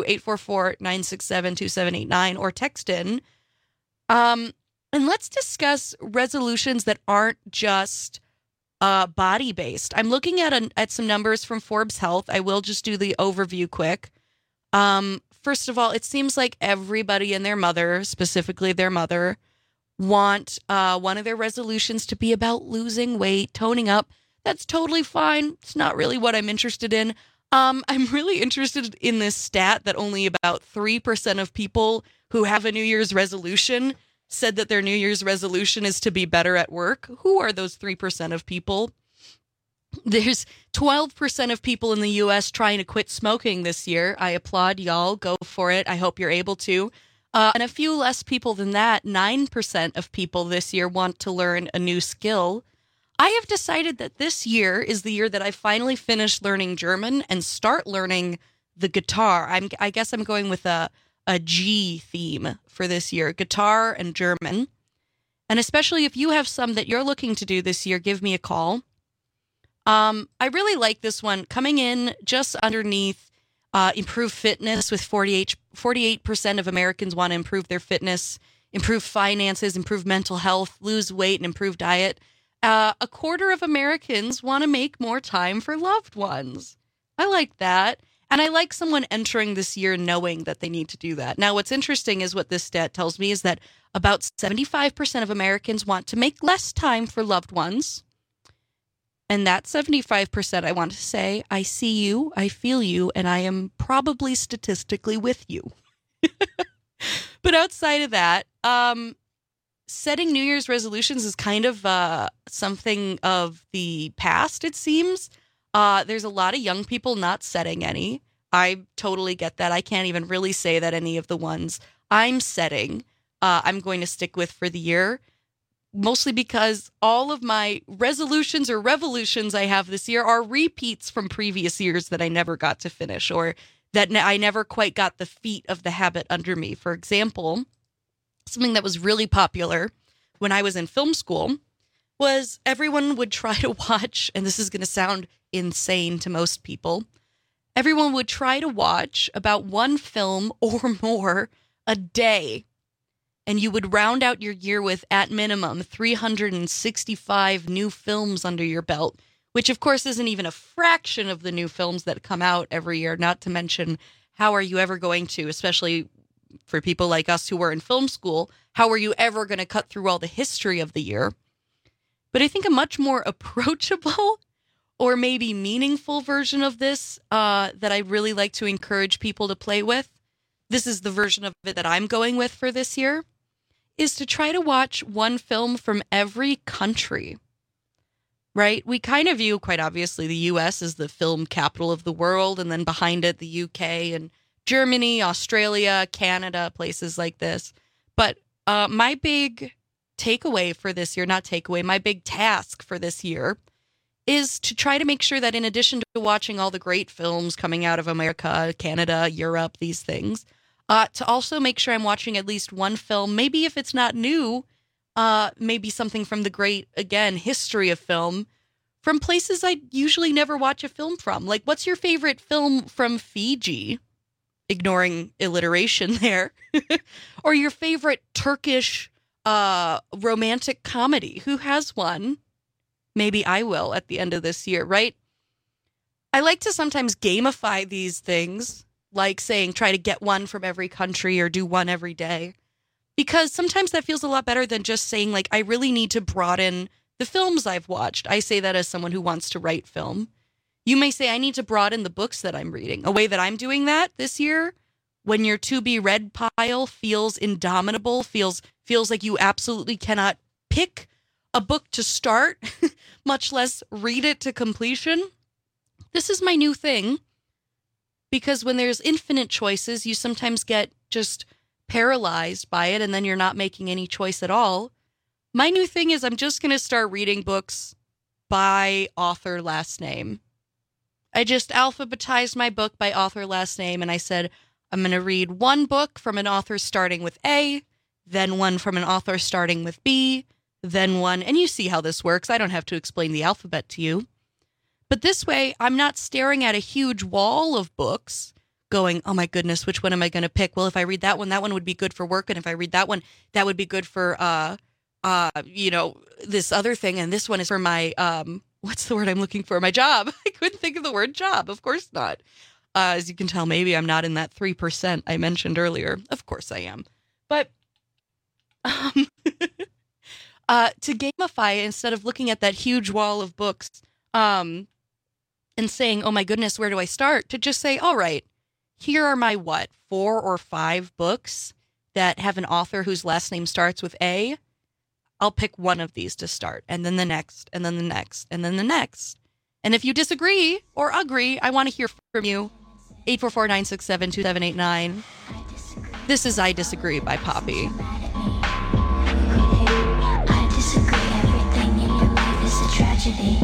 844-967-2789, or text in. And let's discuss resolutions that aren't just body-based. I'm looking at some numbers from Forbes Health. I will just do the overview quick. First of all, it seems like everybody and their mother, specifically their mother, want one of their resolutions to be about losing weight, toning up. That's totally fine. It's not really what I'm interested in. I'm really interested in this stat that only about 3% of people who have a New Year's resolution said that their New Year's resolution is to be better at work. Who are those 3% of people? There's 12% of people in the U.S. trying to quit smoking this year. I applaud y'all. Go for it. I hope you're able to. And a few less people than that, 9% of people this year want to learn a new skill. I have decided that this year is the year that I finally finish learning German and start learning the guitar. I guess I'm going with a G theme for this year, guitar and German. And especially if you have some that you're looking to do this year, give me a call. I really like this one. Coming in just underneath improve fitness with 48% of Americans want to improve their fitness, improve finances, improve mental health, lose weight, and improve diet. A quarter of Americans want to make more time for loved ones. I like that. And I like someone entering this year knowing that they need to do that. Now, what's interesting is what this stat tells me is that about 75% of Americans want to make less time for loved ones. And that 75%, I want to say, I see you, I feel you, and I am probably statistically with you. But outside of that, setting New Year's resolutions is kind of something of the past, it seems. There's a lot of young people not setting any. I totally get that. I can't even really say that any of the ones I'm setting, I'm going to stick with for the year. Mostly because all of my resolutions or revolutions I have this year are repeats from previous years that I never got to finish, or that I never quite got the feet of the habit under me. For example, something that was really popular when I was in film school was everyone would try to watch, and this is going to sound insane to most people, everyone would try to watch about one film or more a day. And you would round out your year with, at minimum, 365 new films under your belt, which, of course, isn't even a fraction of the new films that come out every year, not to mention how are you ever going to, especially for people like us who were in film school, how are you ever going to cut through all the history of the year? But I think a much more approachable or maybe meaningful version of this that I really like to encourage people to play with, this is the version of it that I'm going with for this year, is to try to watch one film from every country, right? We kind of view, quite obviously, the U.S. as the film capital of the world, and then behind it, the U.K. and Germany, Australia, Canada, places like this. But my big takeaway for this year, not takeaway, my big task for this year is to try to make sure that in addition to watching all the great films coming out of America, Canada, Europe, these things, to also make sure I'm watching at least one film, maybe if it's not new, maybe something from the great, again, history of film, from places I usually never watch a film from. Like, what's your favorite film from Fiji? Ignoring alliteration there. Or your favorite Turkish romantic comedy. Who has one? Maybe I will at the end of this year, right? I like to sometimes gamify these things, like saying try to get one from every country or do one every day, because sometimes that feels a lot better than just saying, like, I really need to broaden the films I've watched. I say that as someone who wants to write film. You may say I need to broaden the books that I'm reading. A way that I'm doing that this year, when your to-be-read pile feels indomitable, feels like you absolutely cannot pick a book to start, much less read it to completion. This is my new thing, because when there's infinite choices, you sometimes get just paralyzed by it, and then you're not making any choice at all. My new thing is I'm just going to start reading books by author last name. I just alphabetized my book by author last name, and I said, I'm going to read one book from an author starting with A, then one from an author starting with B, then one, and you see how this works. I don't have to explain the alphabet to you. But this way, I'm not staring at a huge wall of books going, oh my goodness, which one am I going to pick? Well, if I read that one would be good for work. And if I read that one, that would be good for, this other thing. And this one is for my, what's the word I'm looking for? My job. I couldn't think of the word job. Of course not. As you can tell, maybe I'm not in that 3% I mentioned earlier. Of course I am. But to gamify, instead of looking at that huge wall of books and saying, oh my goodness, where do I start? To just say, all right, here are my 4 or 5 books that have an author whose last name starts with A. I'll pick one of these to start, and then the next, and then the next, and then the next. And if you disagree or agree, I want to hear from you. 844-967-2789. This is I Disagree by Poppy.
I disagree. Everything in your life is a tragedy.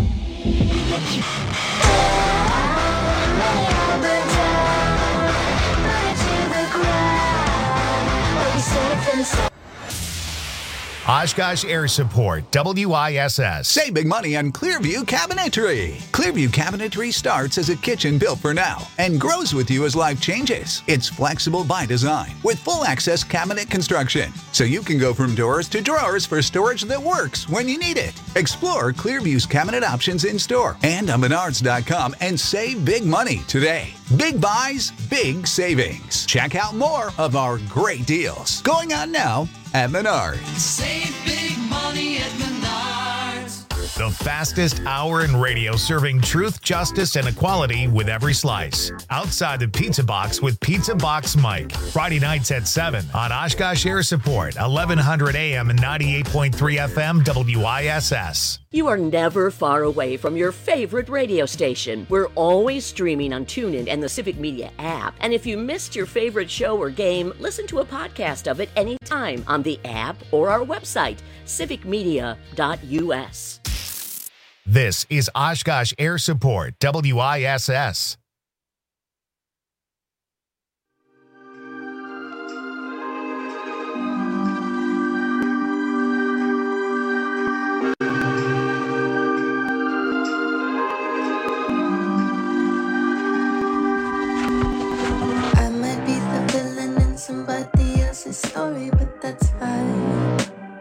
Oshkosh Air Support, WISS.
Save big money on Clearview Cabinetry. Clearview Cabinetry starts as a kitchen built for now and grows with you as life changes. It's flexible by design with full access cabinet construction, so you can go from doors to drawers for storage that works when you need it. Explore Clearview's cabinet options in store and on Menards.com and save big money today. Big buys, big savings. Check out more of our great deals going on now at Menards.
Save big money at Menards.
The fastest hour in radio, serving truth, justice, and equality with every slice. Outside the Pizza Box with Pizza Box Mike. Friday nights at 7 on Oshkosh Air Support, 1100 AM and 98.3 FM WISS.
You are never far away from your favorite radio station. We're always streaming on TuneIn and the Civic Media app. And if you missed your favorite show or game, listen to a podcast of it anytime on the app or our website, civicmedia.us.
This is Oshkosh Air Support, WISS.
I might be the villain in somebody else's story, but that's fine.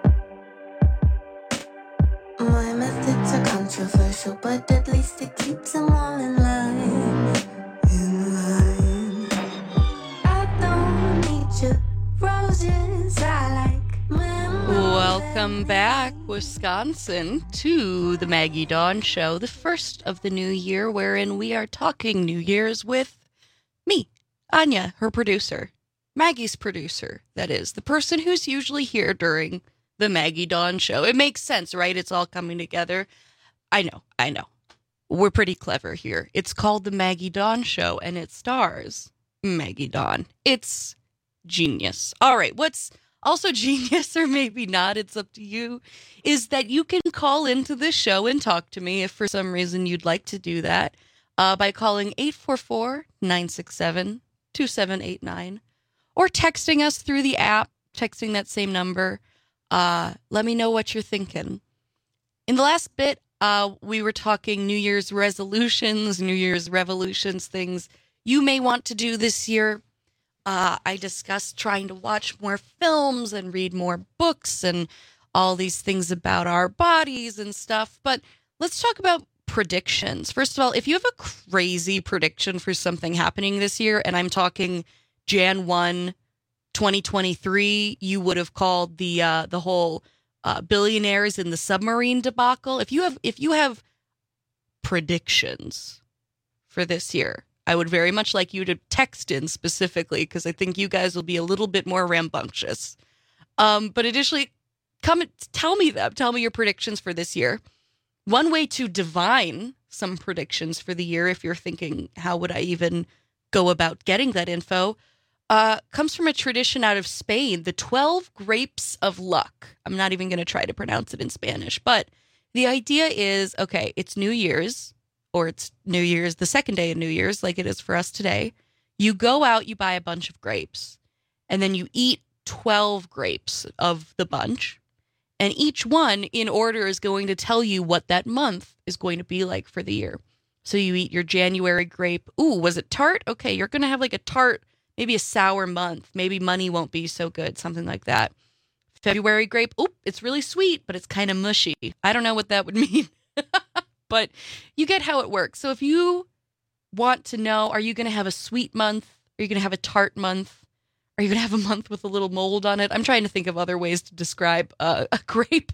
My methods are controversial, but at least it keeps them all in line. In line. I don't need your roses, I like memories.
Welcome back, Wisconsin, to the Maggie Dawn Show, the first of the new year, wherein we are talking New Year's with me, Anya, her producer, Maggie's producer, that is, the person who's usually here during the Maggie Dawn Show. It makes sense, right? It's all coming together. I know. We're pretty clever here. It's called the Maggie Dawn Show, and it stars Maggie Dawn. It's genius. All right, what's also genius, or maybe not, it's up to you, is that you can call into the show and talk to me if for some reason you'd like to do that by calling 844-967-2789 or texting us through the app, texting that same number. Let me know what you're thinking. In the last bit, we were talking New Year's resolutions, New Year's revolutions, things you may want to do this year. I discussed trying to watch more films and read more books and all these things about our bodies and stuff. But let's talk about predictions. First of all, if you have a crazy prediction for something happening this year, and I'm talking Jan 1, 2023, you would have called the whole billionaires in the submarine debacle. If you have predictions for this year, I would very much like you to text in specifically, because I think you guys will be a little bit more rambunctious. But additionally, come and tell me them. Tell me your predictions for this year. One way to divine some predictions for the year, if you're thinking, how would I even go about getting that info, comes from a tradition out of Spain, the 12 Grapes of Luck. I'm not even going to try to pronounce it in Spanish, but the idea is, okay, it's New Year's, or it's New Year's, the second day of New Year's, like it is for us today. You go out, you buy a bunch of grapes, and then you eat 12 grapes of the bunch, and each one in order is going to tell you what that month is going to be like for the year. So you eat your January grape. Ooh, was it tart? Okay, you're going to have like a tart, maybe a sour month. Maybe money won't be so good, something like that. February grape. Oop, it's really sweet, but it's kind of mushy. I don't know what that would mean, but you get how it works. So if you want to know, are you going to have a sweet month? Are you going to have a tart month? Are you going to have a month with a little mold on it? I'm trying to think of other ways to describe a grape.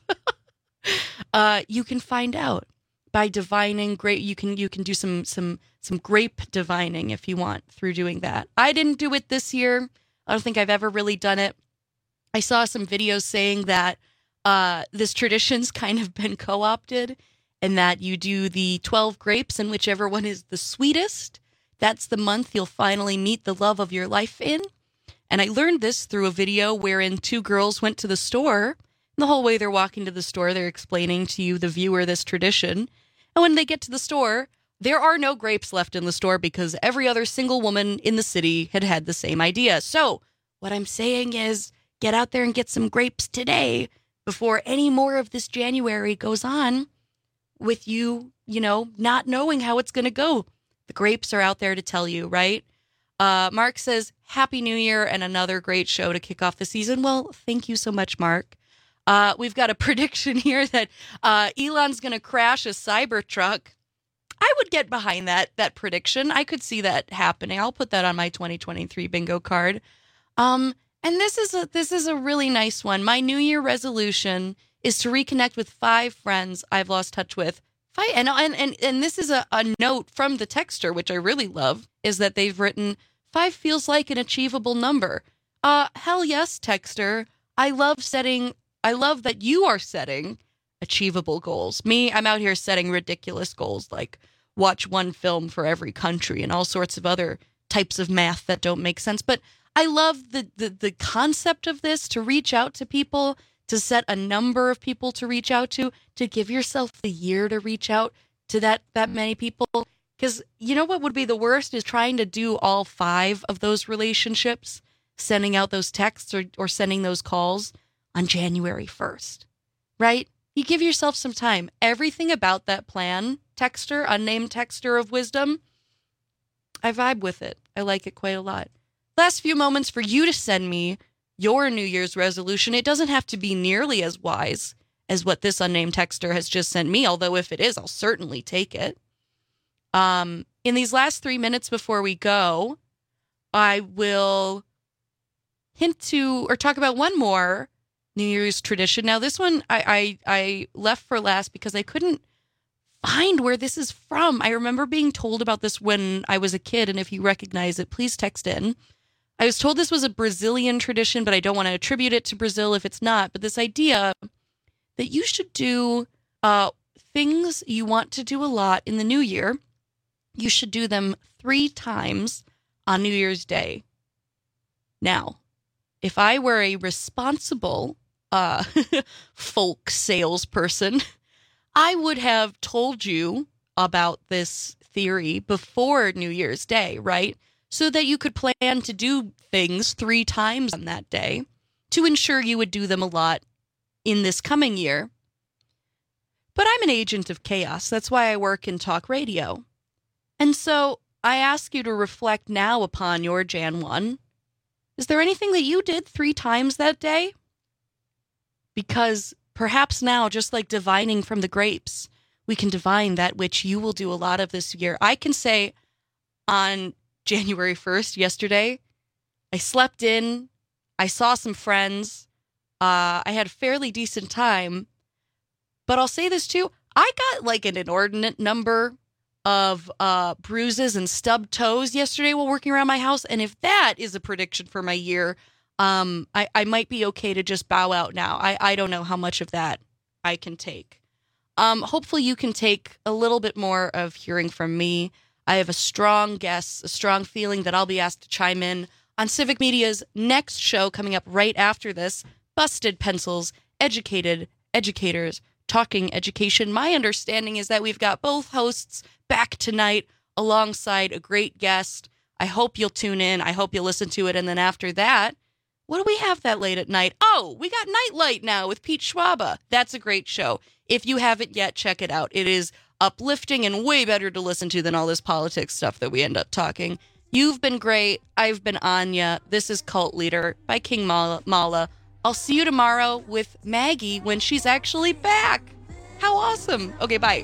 You can find out by divining grape. You can do some grape divining if you want through doing that. I didn't do it this year. I don't think I've ever really done it. I saw some videos saying that this tradition's kind of been co-opted, and that you do the 12 grapes, and whichever one is the sweetest, that's the month you'll finally meet the love of your life in. And I learned this through a video wherein two girls went to the store. And the whole way they're walking to the store, they're explaining to you, the viewer, this tradition. And when they get to the store, there are no grapes left in the store because every other single woman in the city had had the same idea. So what I'm saying is, get out there and get some grapes today before any more of this January goes on with you, not knowing how it's going to go. The grapes are out there to tell you, right? Mark says, Happy New Year and another great show to kick off the season. Well, thank you so much, Mark. We've got a prediction here that Elon's going to crash a Cybertruck. I would get behind that prediction. I could see that happening. I'll put that on my 2023 bingo card. And this is a really nice one. My New Year resolution is to reconnect with 5 friends I've lost touch with. And this is a note from the texter, which I really love, is that they've written, 5 feels like an achievable number. Hell yes, texter. I love that you are setting achievable goals. Me, I'm out here setting ridiculous goals, like watch 1 film for every country and all sorts of other types of math that don't make sense. But I love the concept of this, to reach out to people, to set a number of people to reach out to give yourself the year to reach out to that many people. Because you know what would be the worst is trying to do all 5 of those relationships, sending out those texts or sending those calls on January 1st, right? You give yourself some time. Everything about that plan, texter, unnamed texter of wisdom, I vibe with it. I like it quite a lot. Last few moments for you to send me your New Year's resolution. It doesn't have to be nearly as wise as what this unnamed texter has just sent me, although if it is, I'll certainly take it. In these last 3 minutes before we go, I will hint to or talk about one more New Year's tradition. Now, this one I left for last because I couldn't find where this is from. I remember being told about this when I was a kid, and if you recognize it, please text in. I was told this was a Brazilian tradition, but I don't want to attribute it to Brazil if it's not. But this idea that you should do things you want to do a lot in the new year, you should do them 3 times on New Year's Day. Now, if I were a responsible folk salesperson, I would have told you about this theory before New Year's Day, right? So that you could plan to do things 3 times on that day to ensure you would do them a lot in this coming year. But I'm an agent of chaos. That's why I work in talk radio. And so I ask you to reflect now upon your Jan 1. Is there anything that you did 3 times that day? Because perhaps now, just like divining from the grapes, we can divine that which you will do a lot of this year. I can say on January 1st, yesterday, I slept in, I saw some friends, I had a fairly decent time, but I'll say this too, I got like an inordinate number of bruises and stubbed toes yesterday while working around my house, and if that is a prediction for my year, I might be okay to just bow out now. I don't know how much of that I can take. Hopefully you can take a little bit more of hearing from me. I have a strong guess, a strong feeling that I'll be asked to chime in on Civic Media's next show coming up right after this, Busted Pencils, Educated Educators, Talking Education. My understanding is that we've got both hosts back tonight alongside a great guest. I hope you'll tune in. I hope you'll listen to it. And then after that, what do we have that late at night? Oh, we got Nightlight now with Pete Schwaba. That's a great show. If you haven't yet, check it out. It is uplifting and way better to listen to than all this politics stuff that we end up talking. You've been great. I've been Anya. This is Cult Leader by King Mala. I'll see you tomorrow with Maggie when she's actually back. How awesome. Okay, bye.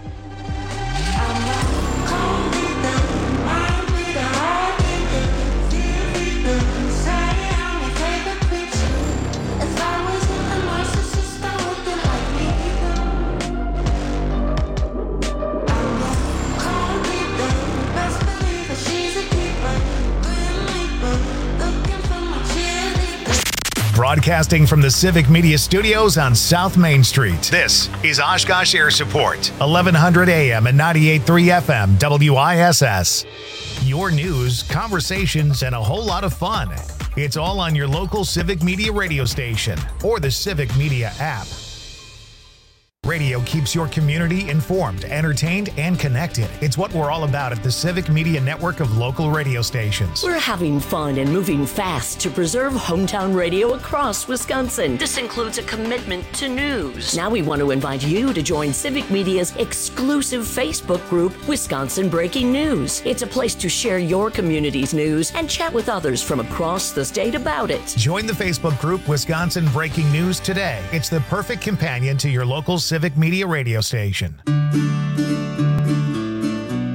Broadcasting from the Civic Media Studios on South Main Street. This is Oshkosh Air Support, 1100 AM and 98.3 FM, WISS. Your news, conversations, and a whole lot of fun. It's all on your local Civic Media radio station or the Civic Media app. Radio keeps your community informed, entertained, and connected. It's what we're all about at the Civic Media network of local radio stations.
We're having fun and moving fast to preserve hometown radio across Wisconsin. This includes a commitment to news. Now we want to invite you to join Civic Media's exclusive Facebook group, Wisconsin Breaking News. It's a place to share your community's news and chat with others from across the state about it.
Join the Facebook group, Wisconsin Breaking News today. It's the perfect companion to your local Civic Media radio station.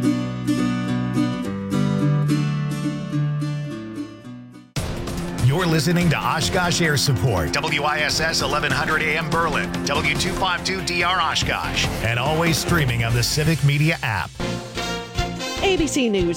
You're listening to Oshkosh Air Support, WISS 1100 AM Berlin, W252DR Oshkosh, and always streaming on the Civic Media app.
ABC News.